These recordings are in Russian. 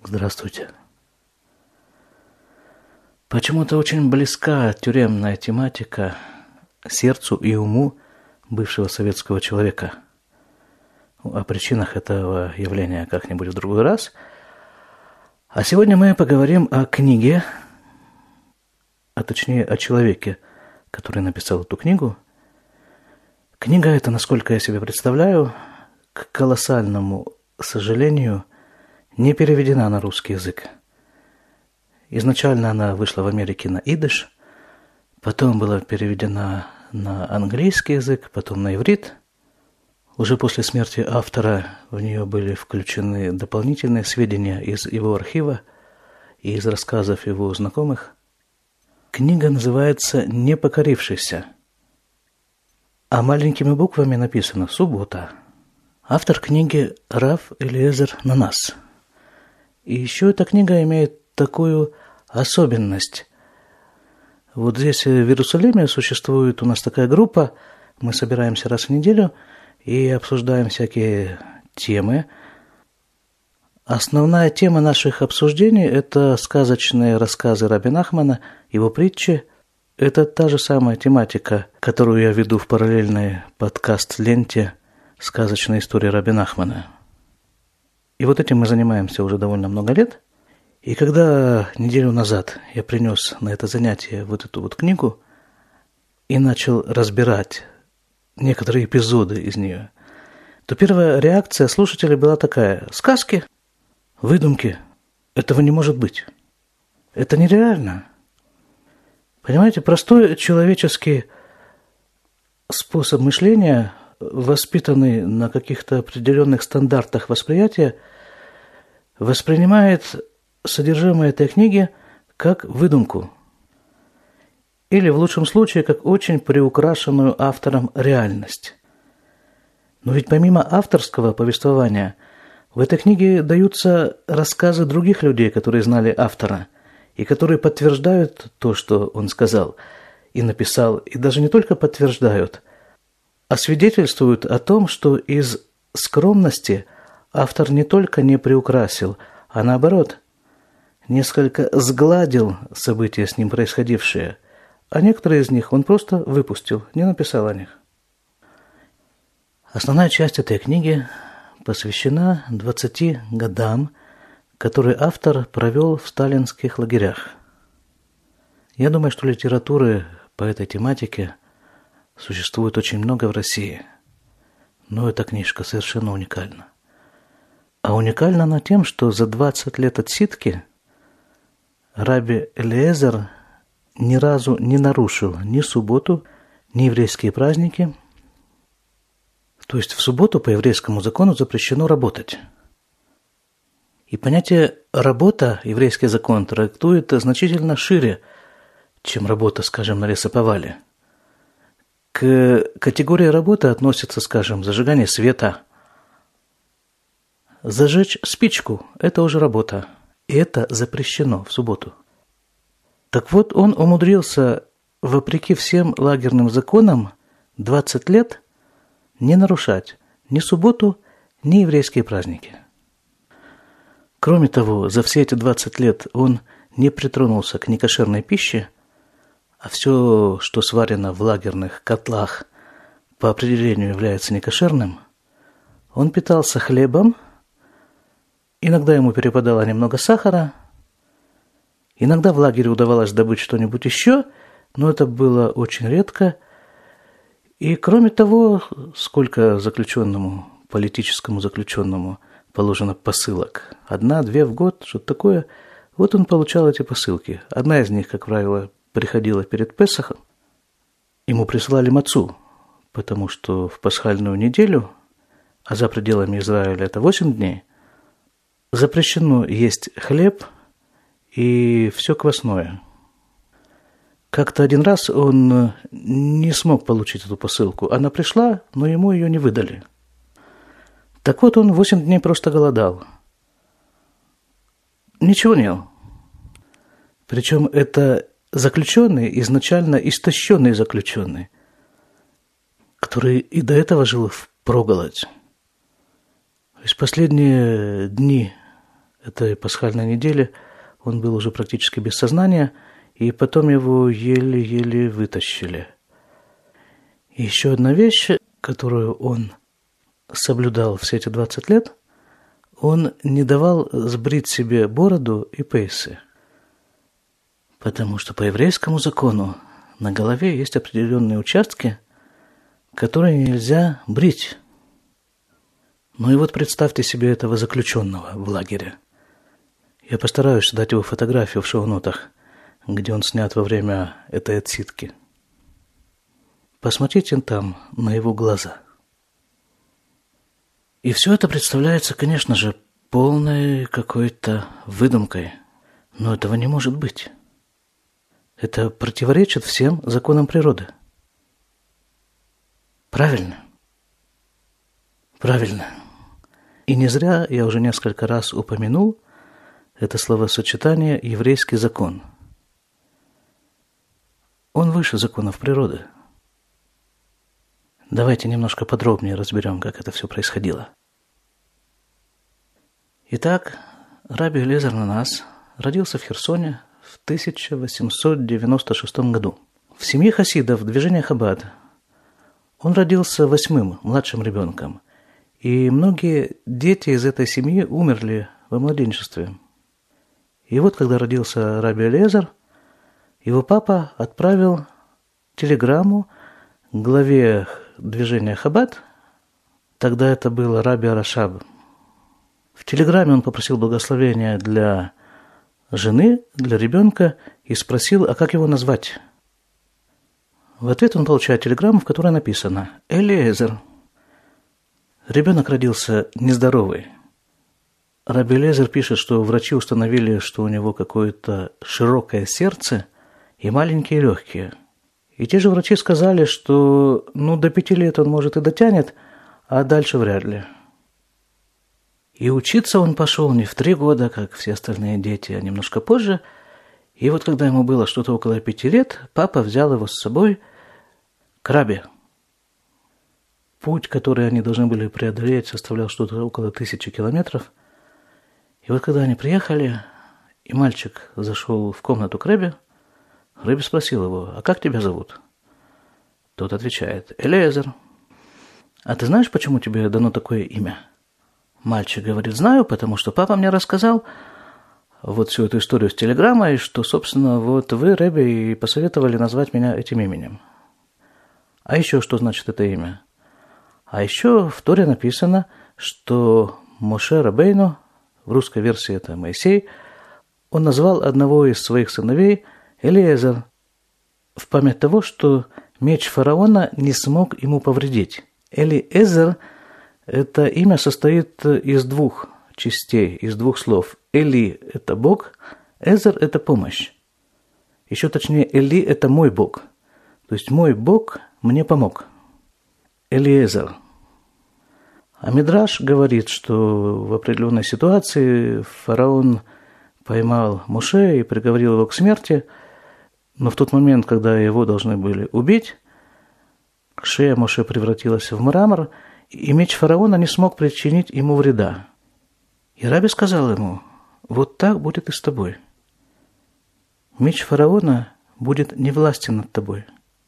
Здравствуйте. Почему-то очень близка тюремная тематика сердцу и уму бывшего советского человека. О причинах этого явления как-нибудь в другой раз. А сегодня мы поговорим о книге, а точнее о человеке, который написал эту книгу. Книга эта, насколько я себе представляю, к колоссальному сожалению, не переведена на русский язык. Изначально она вышла в Америке на идиш, потом была переведена на английский язык, потом на иврит. Уже после смерти автора в нее были включены дополнительные сведения из его архива и из рассказов его знакомых. Книга называется «Непокорившийся», а маленькими буквами написано «Суббота». Автор книги Рав Элиэзер Нанас. И еще эта книга имеет такую особенность. Вот здесь в Иерусалиме существует у нас такая группа, мы собираемся раз в неделю и обсуждаем всякие темы. Основная тема наших обсуждений – это сказочные рассказы Раби Нахмана, его притчи. Это та же самая тематика, которую я веду в параллельной подкаст-ленте «Сказочная история Раби Нахмана». И вот этим мы занимаемся уже довольно много лет. И когда неделю назад я принес на это занятие вот эту вот книгу и начал разбирать некоторые эпизоды из нее, то первая реакция слушателей была такая: сказки, выдумки, этого не может быть. Это нереально. Понимаете, простой человеческий способ мышления, воспитанный на каких-то определенных стандартах восприятия, воспринимает содержимое этой книги как выдумку. Или, в лучшем случае, как очень приукрашенную автором реальность. Но ведь помимо авторского повествования, в этой книге даются рассказы других людей, которые знали автора, и которые подтверждают то, что он сказал и написал, и даже не только подтверждают, а свидетельствуют о том, что из скромности автор не только не приукрасил, а наоборот, несколько сгладил события с ним происходившие, а некоторые из них он просто выпустил, не написал о них. Основная часть этой книги посвящена 20 годам, которые автор провел в сталинских лагерях. Я думаю, что литературы по этой тематике существует очень много в России, но эта книжка совершенно уникальна. А уникальна она тем, что за 20 лет отсидки Раби Элиэзер ни разу не нарушил ни субботу, ни еврейские праздники. То есть в субботу по еврейскому закону запрещено работать. И понятие «работа» еврейский закон трактует значительно шире, чем работа, скажем, на лесоповале. К категории работы относятся, скажем, зажигание света. Зажечь спичку – это уже работа, и это запрещено в субботу. Так вот, он умудрился, вопреки всем лагерным законам, 20 лет не нарушать ни субботу, ни еврейские праздники. Кроме того, за все эти 20 лет он не притронулся к некошерной пище, а все, что сварено в лагерных котлах, по определению является некошерным. Он питался хлебом, иногда ему перепадало немного сахара, иногда в лагере удавалось добыть что-нибудь еще, но это было очень редко. И кроме того, сколько заключенному, политическому заключенному положено посылок? 1-2 в год, что-то такое. Вот он получал эти посылки. Одна из них, как правило, приходила перед Песахом. Ему присылали мацу, потому что в пасхальную неделю, а за пределами Израиля это 8 дней, запрещено есть хлеб и все квасное. Как-то один раз он не смог получить эту посылку. Она пришла, но ему ее не выдали. Так вот, он 8 дней просто голодал. Ничего не ел. Причем это заключенный, изначально истощенный заключенный, который и до этого жил впроголодь. То есть последние дни этой пасхальной недели он был уже практически без сознания, и потом его еле-еле вытащили. И еще одна вещь, которую он соблюдал все эти 20 лет, он не давал сбрить себе бороду и пейсы. Потому что по еврейскому закону на голове есть определенные участки, которые нельзя брить. Ну и вот представьте себе этого заключенного в лагере. Я постараюсь дать его фотографию в шоу-нотах, где он снят во время этой отсидки. Посмотрите там на его глаза. И все это представляется, конечно же, полной какой-то выдумкой. Но этого не может быть. Это противоречит всем законам природы. Правильно? Правильно. И не зря я уже несколько раз упомянул это словосочетание «еврейский закон». Он выше законов природы. Давайте немножко подробнее разберем, как это все происходило. Итак, Раби Элиэзер Нанас родился в Херсоне в 1896 году. В семье хасидов движения Хаббад. Он родился 8-м, младшим ребенком. И многие дети из этой семьи умерли во младенчестве. И вот, когда родился Раби Элиэзер, его папа отправил телеграмму главе движения Хаббад, тогда это был Раби Арашаб. В телеграмме он попросил благословения для жены, для ребенка и спросил, а как его назвать. В ответ он получает телеграмму, в которой написано «Элиэзер». Ребенок родился нездоровый. Раби Элиэзер пишет, что врачи установили, что у него какое-то широкое сердце и маленькие легкие. И те же врачи сказали, что до 5 лет он, может, и дотянет, а дальше вряд ли. И учиться он пошел не в 3 года, как все остальные дети, а немножко позже. И вот когда ему было что-то около 5 лет, папа взял его с собой к рабби. Путь, который они должны были преодолеть, составлял что-то около 1000 километров. И вот когда они приехали, и мальчик зашел в комнату к рабби, рабби спросил его, а как тебя зовут? Тот отвечает, Элиэзер. А ты знаешь, почему тебе дано такое имя? Мальчик говорит, знаю, потому что папа мне рассказал вот всю эту историю с телеграммой, что, собственно, вот вы, рабби, и посоветовали назвать меня этим именем. А еще что значит это имя? А еще в Торе написано, что Моше Рабейну, в русской версии это Моисей, он назвал одного из своих сыновей Элиэзер в память того, что меч фараона не смог ему повредить. Элиэзер – это имя состоит из 2 частей, из 2 слов. Эли – это Бог, Эзер – это помощь. Еще точнее, Эли – это мой Бог. То есть мой Бог мне помог. Элиэзер. А Мидраш говорит, что в определенной ситуации фараон поймал Моше и приговорил его к смерти, но в тот момент, когда его должны были убить, шея Моше превратилась в мрамор, и меч фараона не смог причинить ему вреда. И рабби сказал ему, вот так будет и с тобой. Меч фараона будет невластен над тобой.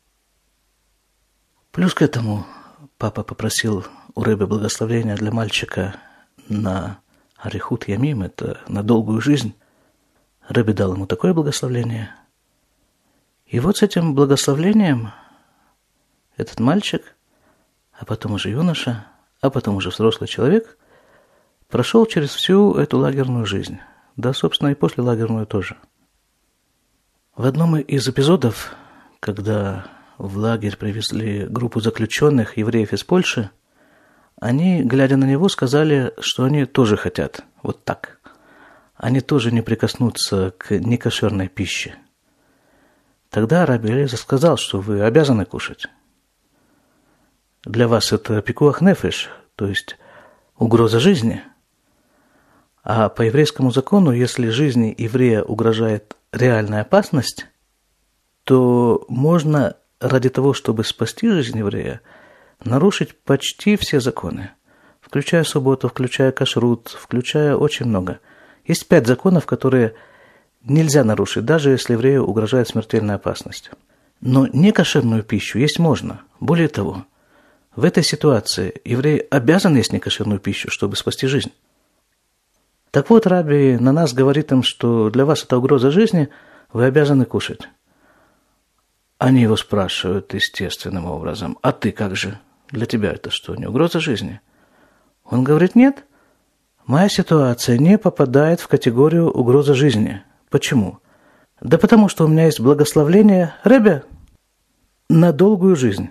Плюс к этому папа попросил у рабби благословения для мальчика на арихут ямим, это на долгую жизнь. Рабби дал ему такое благословение. И вот с этим благословением этот мальчик, а потом уже юноша, а потом уже взрослый человек, прошел через всю эту лагерную жизнь. Да, собственно, и после лагерную тоже. В одном из эпизодов, когда в лагерь привезли группу заключенных, евреев из Польши, они, глядя на него, сказали, что они тоже хотят вот так. Они тоже не прикоснутся к некошерной пище. Тогда Раби Элиэзер сказал, что вы обязаны кушать. Для вас это пикуах нефеш, то есть угроза жизни. А по еврейскому закону, если жизни еврея угрожает реальная опасность, то можно ради того, чтобы спасти жизнь еврея, нарушить почти все законы, включая субботу, включая кашрут, включая очень много. Есть 5 законов, которые нельзя нарушить, даже если еврею угрожает смертельная опасность. Но некошерную пищу есть можно. Более того, в этой ситуации еврей обязан есть некошерную пищу, чтобы спасти жизнь. Так вот, Раби на нас говорит им, что для вас это угроза жизни, вы обязаны кушать. Они его спрашивают естественным образом: а ты как же? Для тебя это что, не угроза жизни? Он говорит: нет, моя ситуация не попадает в категорию угрозы жизни. Почему? Да потому что у меня есть благословление Ребе на долгую жизнь.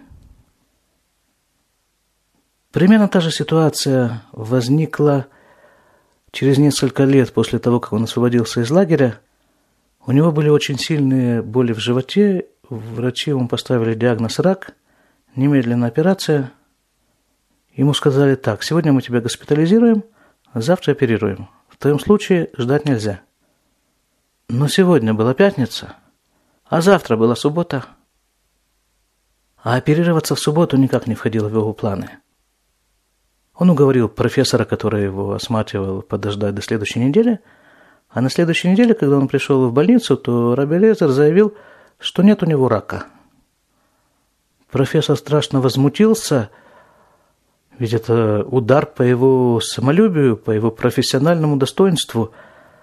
Примерно та же ситуация возникла через несколько лет после того, как он освободился из лагеря. У него были очень сильные боли в животе. Врачи ему поставили диагноз рак, немедленная операция. Ему сказали: так, сегодня мы тебя госпитализируем, завтра оперируем. В твоем случае ждать нельзя. Но сегодня была пятница, а завтра была суббота. А оперироваться в субботу никак не входило в его планы. Он уговорил профессора, который его осматривал, подождать до следующей недели. А на следующей неделе, когда он пришел в больницу, то Раби Элиэзер заявил, что нет у него рака. Профессор страшно возмутился, ведь это удар по его самолюбию, по его профессиональному достоинству.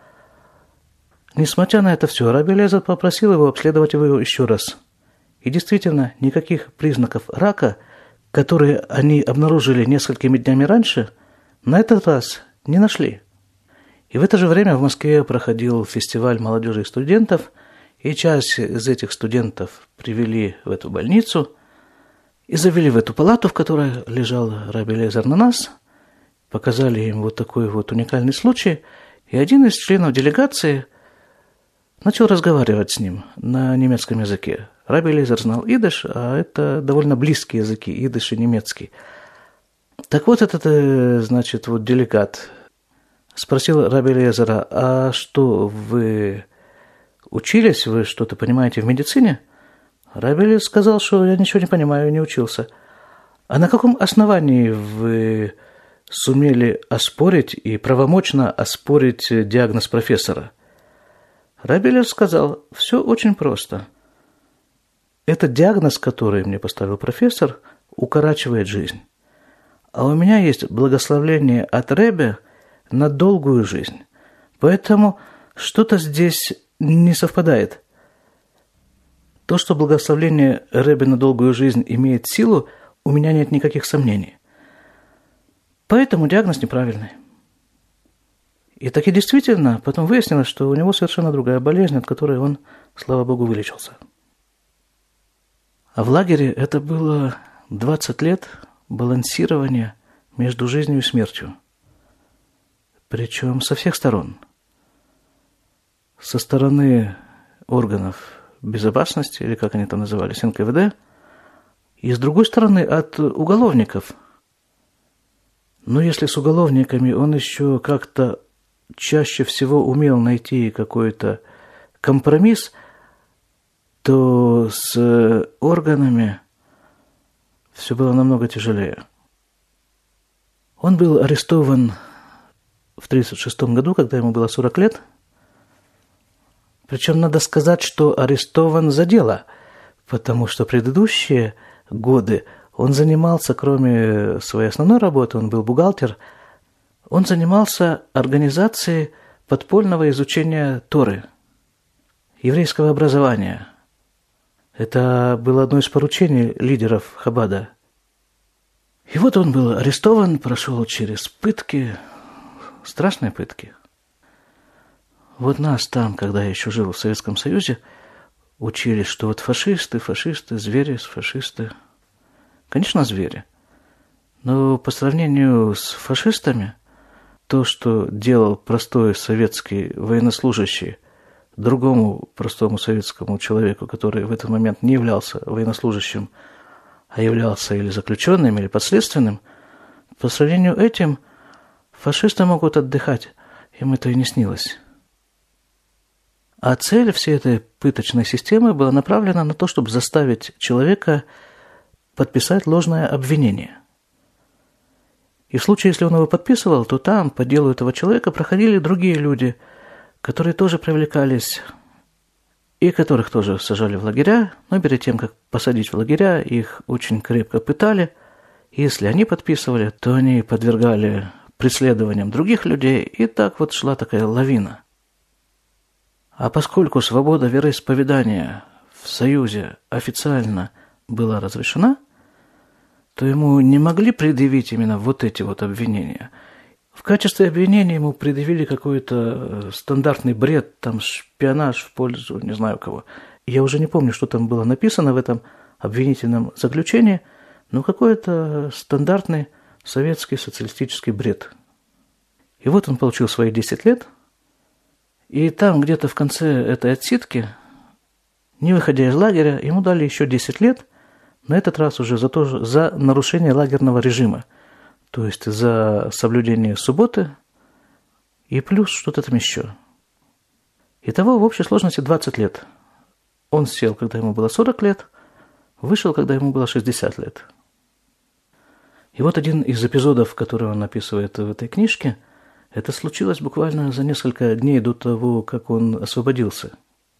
Несмотря на это все, Раби Элиэзер попросил его обследовать его еще раз. И действительно, никаких признаков рака, которые они обнаружили несколькими днями раньше, на этот раз не нашли. И в это же время в Москве проходил фестиваль молодежи и студентов, и часть из этих студентов привели в эту больницу и завели в эту палату, в которой лежал Раби Элиэзер Нанас, показали им вот такой вот уникальный случай, и один из членов делегации начал разговаривать с ним на немецком языке. Раби Элиэзер знал идиш, а это довольно близкие языки, идиш и немецкий. Так вот этот, значит, вот делегат спросил Раби Элиэзера: а что, вы учились, вы что-то понимаете в медицине? Раби Элиэзер сказал, что я ничего не понимаю, не учился. А на каком основании вы сумели оспорить и правомочно оспорить диагноз профессора? Раби Элиэзер сказал: все очень просто. Этот диагноз, который мне поставил профессор, укорачивает жизнь. А у меня есть благословление от Ребе на долгую жизнь. Поэтому что-то здесь не совпадает. То, что благословление Ребе на долгую жизнь имеет силу, у меня нет никаких сомнений. Поэтому диагноз неправильный. И так и действительно, потом выяснилось, что у него совершенно другая болезнь, от которой он, слава Богу, вылечился. А в лагере это было 20 лет балансирования между жизнью и смертью. Причем со всех сторон. Со стороны органов безопасности, или как они там назывались, НКВД, и с другой стороны от уголовников. Но если с уголовниками он еще как-то чаще всего умел найти какой-то компромисс, то с органами все было намного тяжелее. Он был арестован в 1936 году, когда ему было 40 лет. Причем надо сказать, что арестован за дело, потому что предыдущие годы он занимался, кроме своей основной работы, он был бухгалтер, он занимался организацией подпольного изучения Торы, еврейского образования. Это было одно из поручений лидеров Хабада. И вот он был арестован, прошел через пытки, страшные пытки. Вот нас там, когда я еще жил в Советском Союзе, учили, что вот фашисты, звери, фашисты. Конечно, звери. Но по сравнению с фашистами, то, что делал простой советский военнослужащий другому простому советскому человеку, который в этот момент не являлся военнослужащим, а являлся или заключенным, или подследственным, по сравнению этим фашисты могут отдыхать, им это и не снилось. А цель всей этой пыточной системы была направлена на то, чтобы заставить человека подписать ложное обвинение. И в случае, если он его подписывал, то там по делу этого человека проходили другие люди, которые тоже привлекались, и которых тоже сажали в лагеря, но перед тем, как посадить в лагеря, их очень крепко пытали. Если они подписывали, то они подвергали преследованиям других людей, и так вот шла такая лавина. А поскольку свобода вероисповедания в Союзе официально была разрешена, то ему не могли предъявить именно вот эти вот обвинения. В качестве обвинения ему предъявили какой-то стандартный бред, там шпионаж в пользу не знаю кого. Я уже не помню, что там было написано в этом обвинительном заключении, но какой-то стандартный советский социалистический бред. И вот он получил свои 10 лет, и там где-то в конце этой отсидки, не выходя из лагеря, ему дали еще 10 лет, на этот раз уже за нарушение лагерного режима, то есть за соблюдение субботы и плюс что-то там еще. Итого в общей сложности 20 лет. Он сел, когда ему было 40 лет, вышел, когда ему было 60 лет. И вот один из эпизодов, который он описывает в этой книжке, это случилось буквально за несколько дней до того, как он освободился.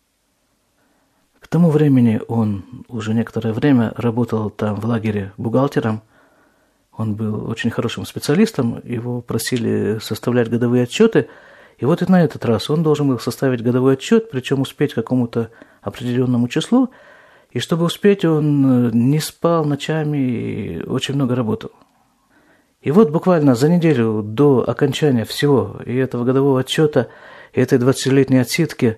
К тому времени он уже некоторое время работал там в лагере бухгалтером. Он был очень хорошим специалистом, его просили составлять годовые отчеты. И вот и на этот раз он должен был составить годовой отчет, причем успеть к какому-то определенному числу. И чтобы успеть, он не спал ночами и очень много работал. И вот буквально за неделю до окончания всего и этого годового отчета, и этой 20-летней отсидки,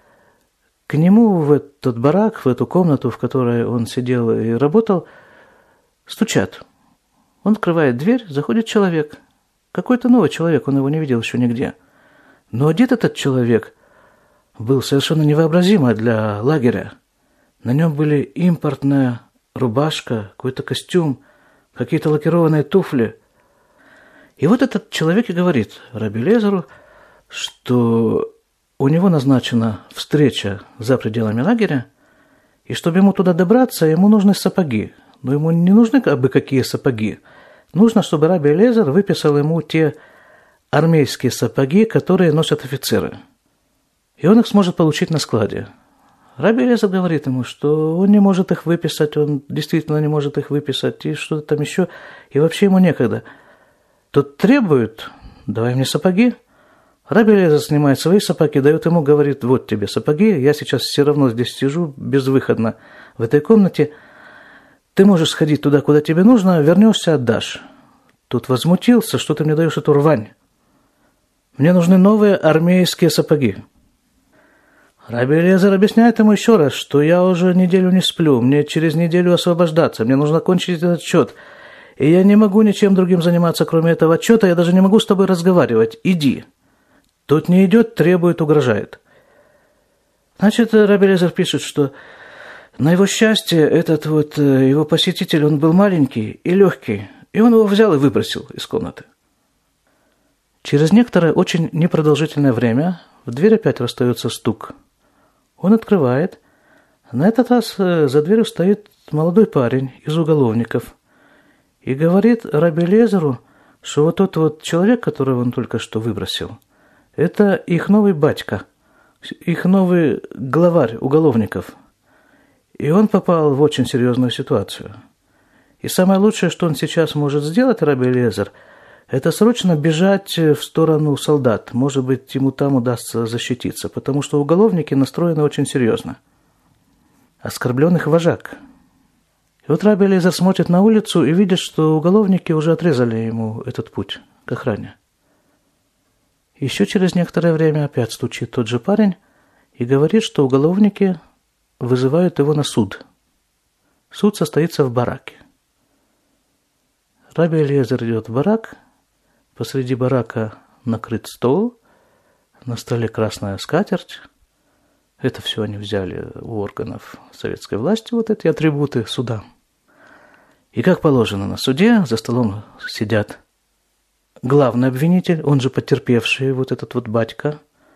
к нему в этот барак, в эту комнату, в которой он сидел и работал, стучат. Он открывает дверь, заходит человек. Какой-то новый человек, он его не видел еще нигде. Но одет этот человек был совершенно невообразимо для лагеря. На нем были импортная рубашка, какой-то костюм, какие-то лакированные туфли. И вот этот человек и говорит Раби Элиэзеру, что у него назначена встреча за пределами лагеря, и чтобы ему туда добраться, ему нужны сапоги. Но ему не нужны абы какие сапоги. Нужно, чтобы Раби Элиэзер выписал ему те армейские сапоги, которые носят офицеры. И он их сможет получить на складе. Раби Элиэзер говорит ему, что он не может их выписать, он действительно не может их выписать, и что-то там еще, и вообще ему некогда. Тот требует, давай мне сапоги. Раби Элиэзер снимает свои сапоги, дает ему, говорит, вот тебе сапоги, я сейчас все равно здесь сижу безвыходно в этой комнате, ты можешь сходить туда, куда тебе нужно, вернешься, отдашь. Тот возмутился, что ты мне даешь эту рвань. Мне нужны новые армейские сапоги. Раби Элиэзер объясняет ему еще раз, что я уже неделю не сплю, мне через неделю освобождаться, мне нужно кончить этот отчет, и я не могу ничем другим заниматься, кроме этого отчета, я даже не могу с тобой разговаривать, иди. Тот не идет, требует, угрожает. Значит, Раби Элиэзер пишет, что на его счастье этот вот его посетитель, он был маленький и легкий, и он его взял и выбросил из комнаты. Через некоторое очень непродолжительное время в дверь опять расстается стук. Он открывает. На этот раз за дверью стоит молодой парень из уголовников и говорит Раби Элиэзеру, что вот тот вот человек, которого он только что выбросил, это их новый батька, их новый главарь уголовников. И он попал в очень серьезную ситуацию. И самое лучшее, что он сейчас может сделать, Раби Элиэзер, это срочно бежать в сторону солдат. Может быть, ему там удастся защититься, потому что уголовники настроены очень серьезно. Оскорблен их вожак. И вот Раби Элиэзер смотрит на улицу и видит, что уголовники уже отрезали ему этот путь к охране. Еще через некоторое время опять стучит тот же парень и говорит, что уголовники вызывают его на суд. Суд состоится в бараке. Раби Элиэзер идет в барак. Посреди барака накрыт стол, на столе красная скатерть. Это все они взяли у органов советской власти, вот эти атрибуты суда. И как положено на суде, за столом сидят главный обвинитель, он же потерпевший, вот этот вот батька,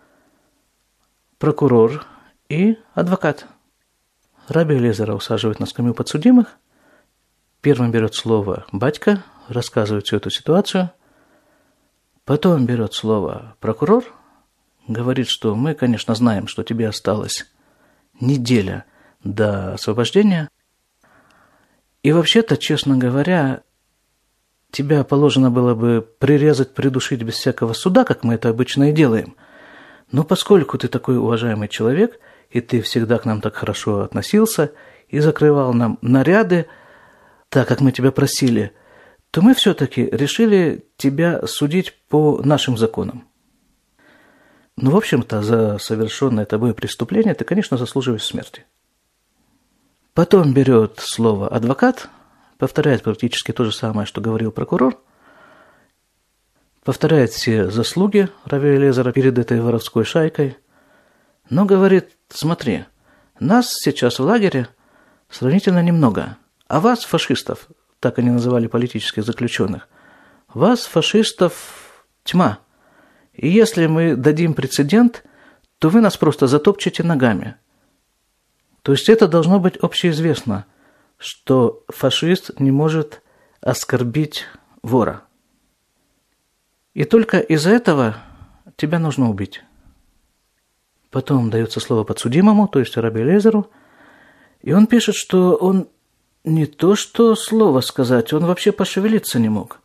прокурор и адвокат. Раби Элиэзера усаживают на скамью подсудимых. Первым берет слово батька рассказывает всю эту ситуацию. Потом берет слово прокурор, говорит, что мы, конечно, знаем, что тебе осталась неделя до освобождения. И вообще-то, честно говоря, тебя положено было бы прирезать, придушить без всякого суда, как мы это обычно и делаем. Но поскольку ты такой уважаемый человек, и ты всегда к нам так хорошо относился, и закрывал нам наряды, так как мы тебя просили, то мы все-таки решили тебя судить по нашим законам. Ну, в общем-то, за совершенное тобой преступление ты, конечно, заслуживаешь смерти. Потом берет слово адвокат, повторяет практически то же самое, что говорил прокурор, повторяет все заслуги Рави Элиэзера перед этой воровской шайкой, но говорит: смотри, нас сейчас в лагере сравнительно немного, а вас, фашистов, так они называли политических заключенных, вас, фашистов, тьма. И если мы дадим прецедент, то вы нас просто затопчете ногами. То есть это должно быть общеизвестно, что фашист не может оскорбить вора. И только из-за этого тебя нужно убить. Потом дается слово подсудимому, то есть Раби Элиэзеру, и он пишет, что он не то что слово сказать, он вообще пошевелиться не мог.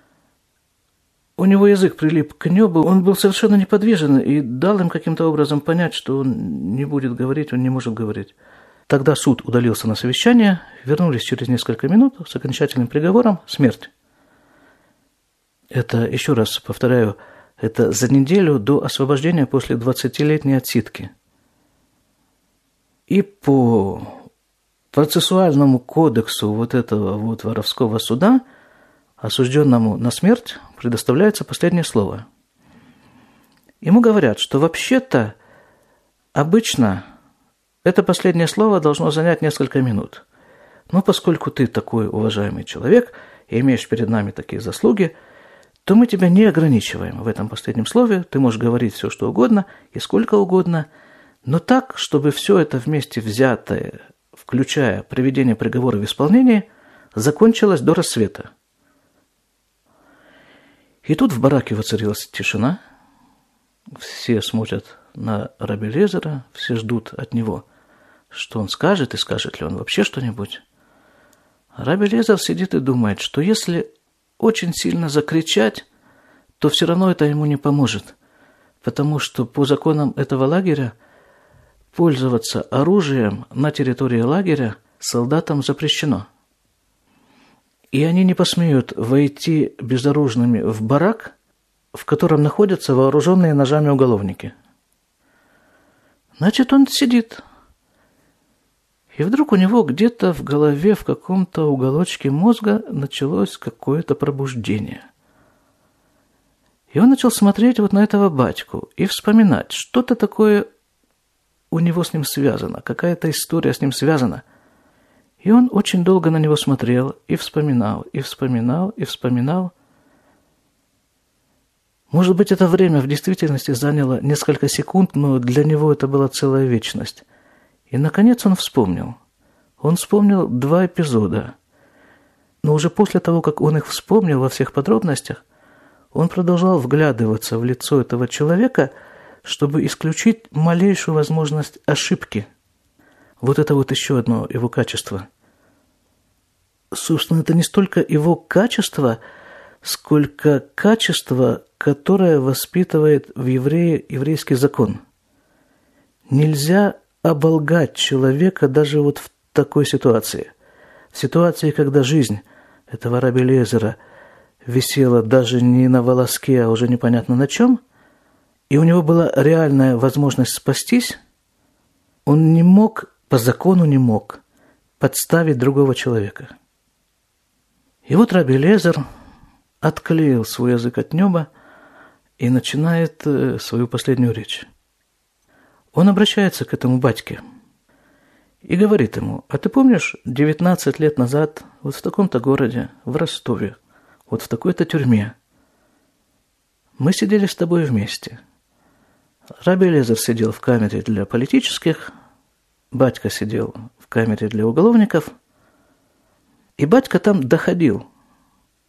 У него язык прилип к небу, он был совершенно неподвижен и дал им каким-то образом понять, что он не будет говорить, он не может говорить. Тогда суд удалился на совещание, вернулись через несколько минут с окончательным приговором — смерть. Это, еще раз повторяю, это за неделю до освобождения после 20-летней отсидки. И по процессуальному кодексу вот этого вот воровского суда осужденному на смерть предоставляется последнее слово. Ему говорят, что вообще-то обычно это последнее слово должно занять несколько минут. Но поскольку ты такой уважаемый человек и имеешь перед нами такие заслуги, то мы тебя не ограничиваем в этом последнем слове. Ты можешь говорить все, что угодно и сколько угодно, но так, чтобы все это вместе взятое, включая приведение приговора в исполнение, закончилось до рассвета. И тут в бараке воцарилась тишина. Все смотрят на Раби Элиэзера, все ждут от него, что он скажет, и скажет ли он вообще что-нибудь. Раби Элиэзер сидит и думает, что если очень сильно закричать, то все равно это ему не поможет, потому что по законам этого лагеря пользоваться оружием на территории лагеря солдатам запрещено. И они не посмеют войти безоружными в барак, в котором находятся вооруженные ножами уголовники. Значит, он сидит. И вдруг у него где-то в голове, в каком-то уголочке мозга началось какое-то пробуждение. И он начал смотреть вот на этого батьку и вспоминать, что-то такое у него с ним связано, какая-то история с ним связана. И он очень долго на него смотрел и вспоминал, и вспоминал, и вспоминал. Может быть, это время в действительности заняло несколько секунд, но для него это была целая вечность. И, наконец, он вспомнил. Он вспомнил 2 эпизода. Но уже после того, как он их вспомнил во всех подробностях, он продолжал вглядываться в лицо этого человека, чтобы исключить малейшую возможность ошибки. Вот это вот еще одно его качество. Собственно, это не столько его качество, сколько качество, которое воспитывает в еврее еврейский закон. Нельзя оболгать человека даже вот в такой ситуации. В ситуации, когда жизнь этого Раби Элиэзера висела даже не на волоске, а уже непонятно на чем, и у него была реальная возможность спастись, он не мог, по закону не мог, подставить другого человека. И вот Раби Элиэзер отклеил свой язык от неба и начинает свою последнюю речь. Он обращается к этому батьке и говорит ему: а ты помнишь, 19 лет назад вот в таком-то городе, в Ростове, вот в такой-то тюрьме, мы сидели с тобой вместе. Раби Элиэзер сидел в камере для политических, батька сидел в камере для уголовников, и батька там доходил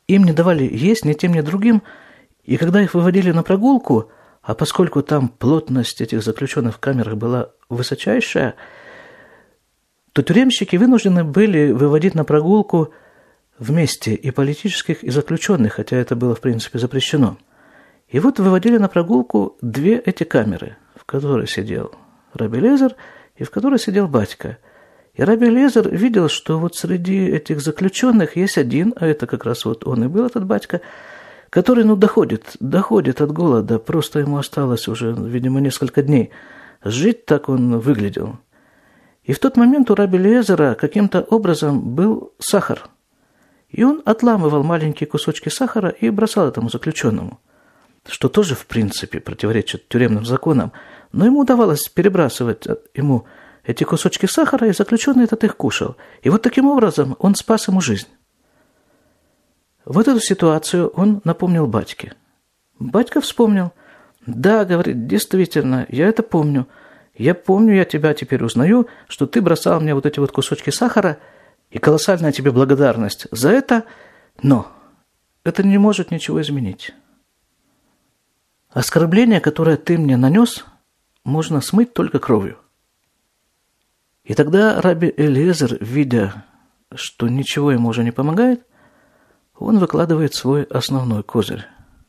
им не давали есть ни тем, ни другим, и когда их выводили на прогулку, а поскольку там плотность этих заключенных в камерах была высочайшая, то тюремщики вынуждены были выводить на прогулку вместе и политических, и заключенных, хотя это было, в принципе, запрещено. И вот выводили на прогулку две эти камеры, в которой сидел Раби Элиэзер и в которой сидел батька. И Раби Элиэзер видел, что вот среди этих заключенных есть один, а это как раз вот он и был, этот батька, который, доходит от голода, просто ему осталось уже, видимо, несколько дней. Жить так он выглядел. И в тот момент у Раби Элиэзера каким-то образом был сахар. И он отламывал маленькие кусочки сахара и бросал этому заключенному, что тоже, в принципе, противоречит тюремным законам. Но ему удавалось перебрасывать ему эти кусочки сахара, и заключенный этот их кушал. И вот таким образом он спас ему жизнь. Вот эту ситуацию он напомнил батьке. Батька вспомнил. Да, говорит, действительно, я это помню. Я помню, я тебя теперь узнаю, что ты бросал мне вот эти вот кусочки сахара, и колоссальная тебе благодарность за это, но это не может ничего изменить. Оскорбление, которое ты мне нанес, можно смыть только кровью. И тогда Раби Элиэзер, видя, что ничего ему уже не помогает, он выкладывает свой основной козырь.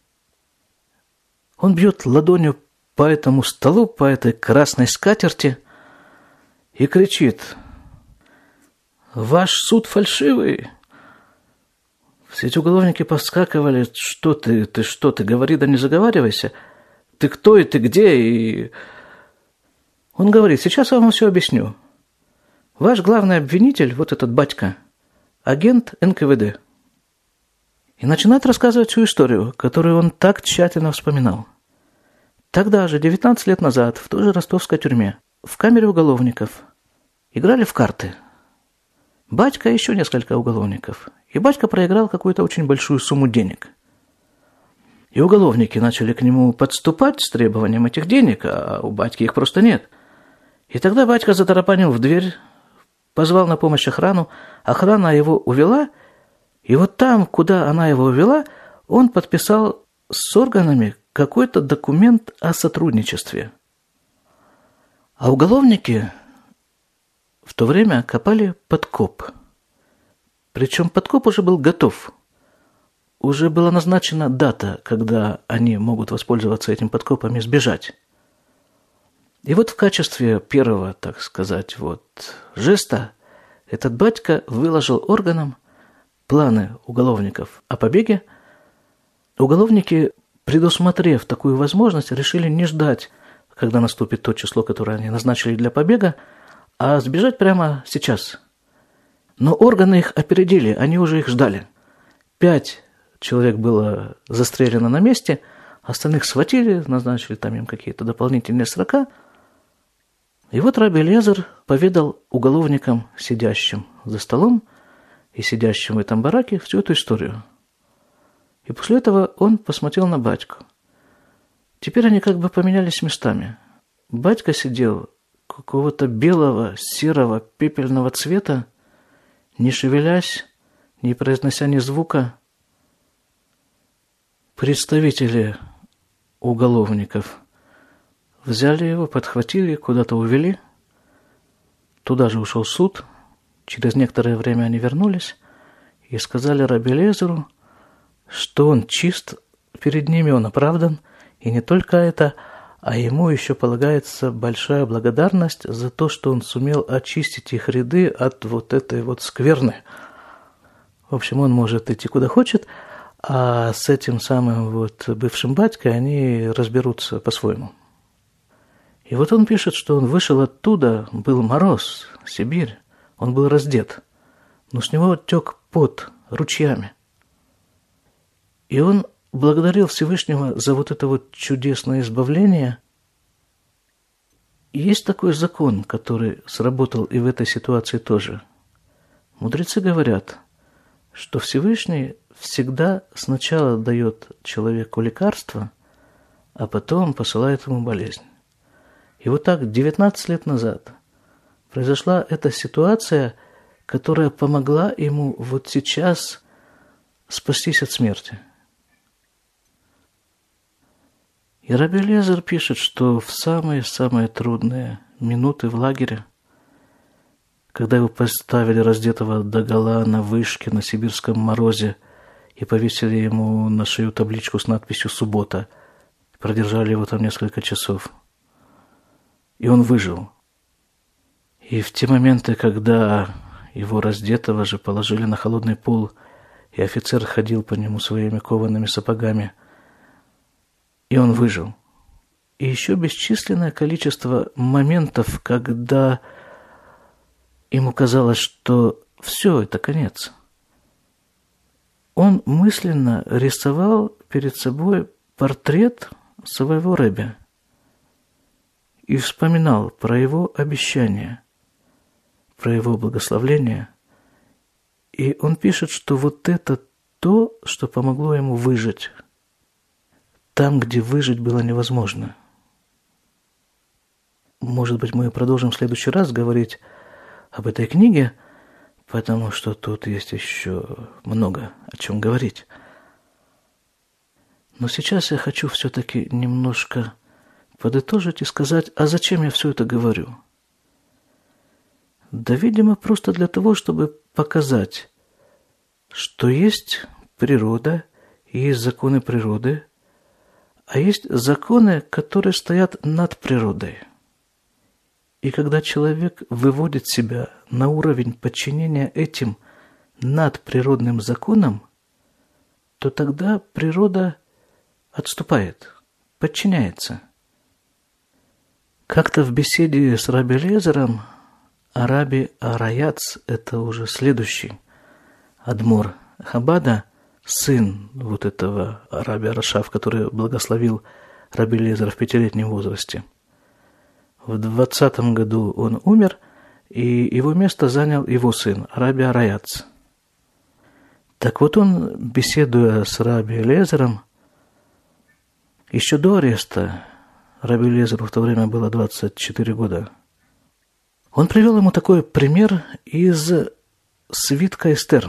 Он бьет ладонью по этому столу, по этой красной скатерти и кричит: «Ваш суд фальшивый!» Все эти уголовники поскакивали: «Что ты, говори, да не заговаривайся! Ты кто и ты где?» И он говорит: «Сейчас я вам все объясню. Ваш главный обвинитель, вот этот батька, агент НКВД». И начинает рассказывать всю историю, которую он так тщательно вспоминал. Тогда же, 19 лет назад, в той же ростовской тюрьме, в камере уголовников, играли в карты. Батька и еще несколько уголовников. И батька проиграл какую-то очень большую сумму денег. И уголовники начали к нему подступать с требованием этих денег, а у батьки их просто нет. И тогда батька затарапанил в дверь, позвал на помощь охрану, охрана его увела, и вот там, куда она его увела, он подписал с органами какой-то документ о сотрудничестве. А уголовники в то время копали подкоп. Причем подкоп уже был готов. Уже была назначена дата, когда они могут воспользоваться этим подкопом и сбежать. И вот в качестве первого, так сказать, жеста этот батька выложил органам планы уголовников о побеге. Уголовники, предусмотрев такую возможность, решили не ждать, когда наступит то число, которое они назначили для побега, а сбежать прямо сейчас. Но органы их опередили, они уже их ждали. 5 человек было застрелено на месте, остальных схватили, назначили там им какие-то дополнительные срока. И вот Раби Элиэзер поведал уголовникам, сидящим за столом и сидящим в этом бараке, всю эту историю. И после этого он посмотрел на батьку. Теперь они как бы поменялись местами. Батька сидел какого-то белого, серого, пепельного цвета, не шевелясь, не произнося ни звука. Представители уголовников взяли его, подхватили, куда-то увели. Туда же ушел суд. Через некоторое время они вернулись и сказали Раби Элиэзеру, что он чист перед ними, он оправдан. И не только это, а ему еще полагается большая благодарность за то, что он сумел очистить их ряды от вот этой вот скверны. В общем, он может идти куда хочет, а с этим самым бывшим батькой они разберутся по-своему. И вот он пишет, что он вышел оттуда, был мороз, Сибирь, он был раздет, но с него тек пот ручьями. И он благодарил Всевышнего за вот это вот чудесное избавление. И есть такой закон, который сработал и в этой ситуации тоже. Мудрецы говорят, что Всевышний всегда сначала дает человеку лекарство, а потом посылает ему болезнь. И вот так 19 лет назад произошла эта ситуация, которая помогла ему вот сейчас спастись от смерти. И Раби Элиэзер пишет, что в самые-самые трудные минуты в лагере, когда его поставили раздетого догола на вышке на сибирском морозе и повесили ему на шею табличку с надписью «Суббота», продержали его там несколько часов, и он выжил. И в те моменты, когда его раздетого же положили на холодный пол, и офицер ходил по нему своими коваными сапогами, и он выжил. И еще бесчисленное количество моментов, когда ему казалось, что все, это конец. Он мысленно рисовал перед собой портрет своего Ребе и вспоминал про его обещания, про его благословление. И он пишет, что вот это то, что помогло ему выжить там, где выжить было невозможно. Может быть, мы продолжим в следующий раз говорить об этой книге, потому что тут есть еще много о чем говорить. Но сейчас я хочу все-таки немножко подытожить и сказать, а зачем я все это говорю? Да, видимо, просто для того, чтобы показать, что есть природа, и есть законы природы, а есть законы, которые стоят над природой. И когда человек выводит себя на уровень подчинения этим надприродным законам, то тогда природа отступает, подчиняется. Как-то в беседе с Раби Элиэзером, Раби Араяц, это уже следующий адмор Хабада, сын вот этого Раби Арашав, который благословил Раби Элиэзера в 5-летнем возрасте. В 20-м году он умер, и его место занял его сын, Раби Араяц. Так вот он, беседуя с Раби Элиэзером, еще до ареста, Раби Элиэзеру в то время было 24 года, он привел ему такой пример из свитка Эстер.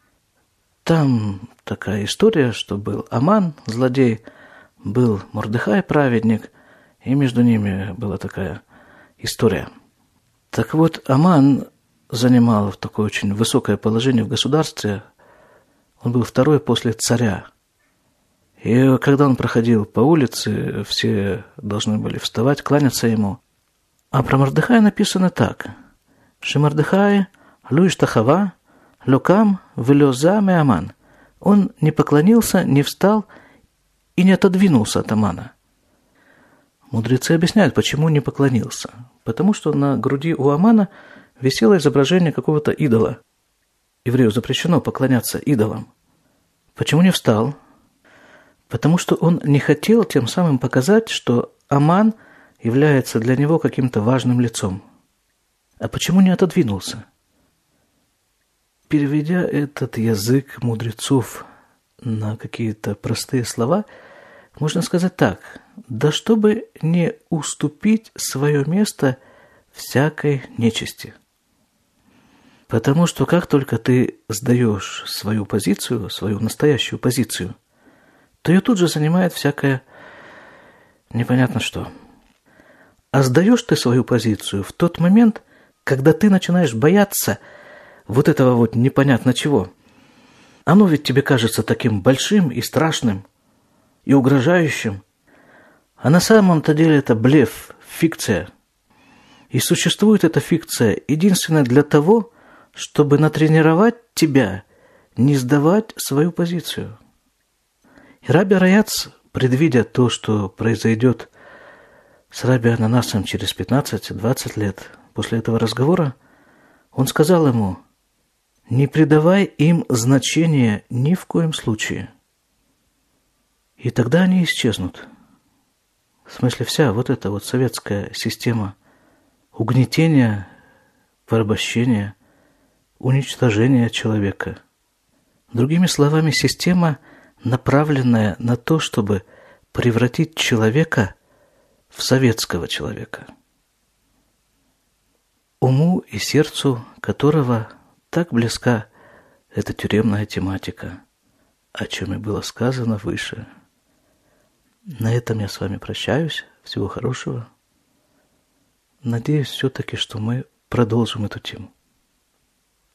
Там такая история, что был Аман, злодей, был Мордехай, праведник, и между ними была такая история. Так вот, Аман занимал такое очень высокое положение в государстве. Он был второй после царя. И когда он проходил по улице, все должны были вставать, кланяться ему. А про Мордехая написано так. «Шемордехай луиш тахава локам велёза ме Аман». Он не поклонился, не встал и не отодвинулся от Амана. Мудрецы объясняют, почему не поклонился. Потому что на груди у Амана висело изображение какого-то идола. Еврею запрещено поклоняться идолам. Почему не встал? Потому что он не хотел тем самым показать, что Аман является для него каким-то важным лицом. А почему не отодвинулся? Переведя этот язык мудрецов на какие-то простые слова, можно сказать так: да чтобы не уступить свое место всякой нечисти. Потому что как только ты сдаешь свою позицию, свою настоящую позицию, то ее тут же занимает всякое непонятно что. А сдаешь ты свою позицию в тот момент, когда ты начинаешь бояться вот этого вот непонятно чего. Оно ведь тебе кажется таким большим и страшным, и угрожающим. А на самом-то деле это блеф, фикция. И существует эта фикция единственно для того, чтобы натренировать тебя не сдавать свою позицию. И Раби Араяц, предвидя то, что произойдет с Раби Ананасом через 15-20 лет после этого разговора, он сказал ему: не придавай им значения ни в коем случае. И тогда они исчезнут. В смысле, вся вот эта вот советская система угнетения, порабощения, уничтожения человека. Другими словами, система, направленная на то, чтобы превратить человека в советского человека, уму и сердцу которого так близка эта тюремная тематика, о чем и было сказано выше. На этом я с вами прощаюсь. Всего хорошего. Надеюсь все-таки, что мы продолжим эту тему.